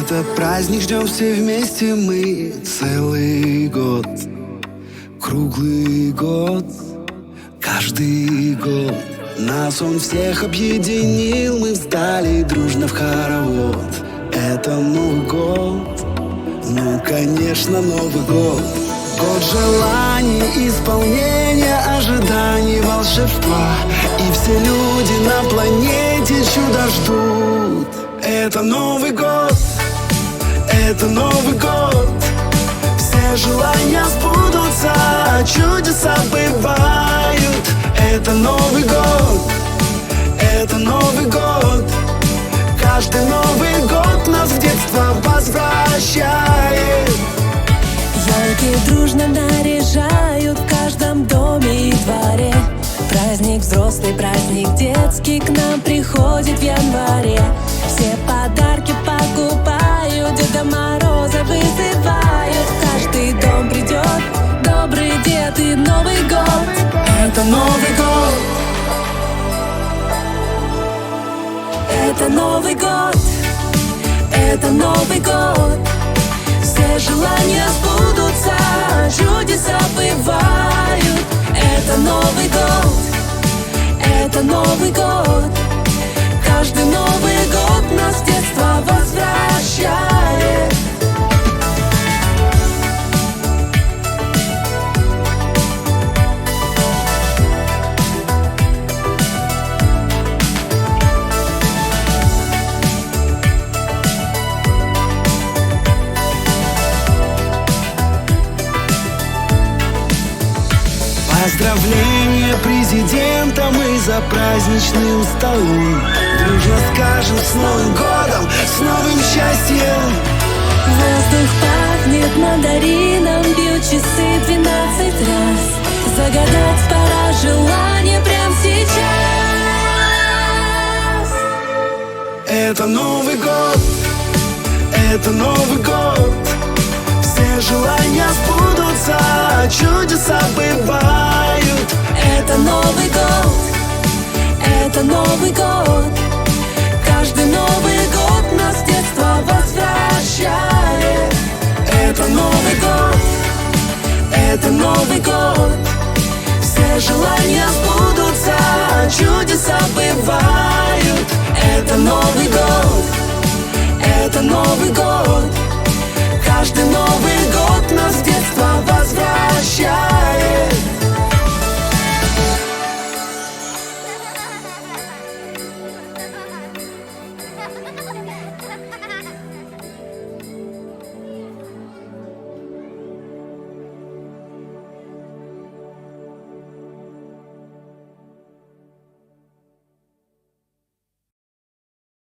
Этот праздник ждем все вместе мы целый год, круглый год, каждый год. Нас он всех объединил, мы встали дружно в хоровод. Это Новый год, ну конечно Новый год. Год желаний, исполнения, ожиданий, волшебства. И все люди на планете чудо ждут. Это Новый год, это Новый год. Все желания сбудутся, чудеса бывают. Это Новый год, это Новый год. Каждый Новый год нас в детство возвращает. Елки дружно наряжают в каждом доме и дворе. Праздник взрослый, праздник детский к нам приходит в январе. Все подарки покупают, Деда Мороза вызывают. В каждый дом придет добрый дед и Новый год. Это Новый год, это Новый год, это Новый год. Все желания сбудутся, чудеса бывают. Это Новый год, это Новый год. Каждый Новый год нас в детство возвращает. поздравления президента мы за праздничным столом. Дружно скажем с Новым годом, с новым счастьем. Воздух пахнет мандарином, бьют часы 12 раз. Загадать пора желание прямо сейчас. Это Новый год, это Новый год. Все желания сбудутся, чудеса бывают. Это Новый год, это Новый год. Каждый Новый год нас в детство возвращает. Это Новый год, это Новый год. Все желания сбудутся, чудеса бывают. Это Новый год, это Новый год. Каждый Новый год нас в детство возвращает.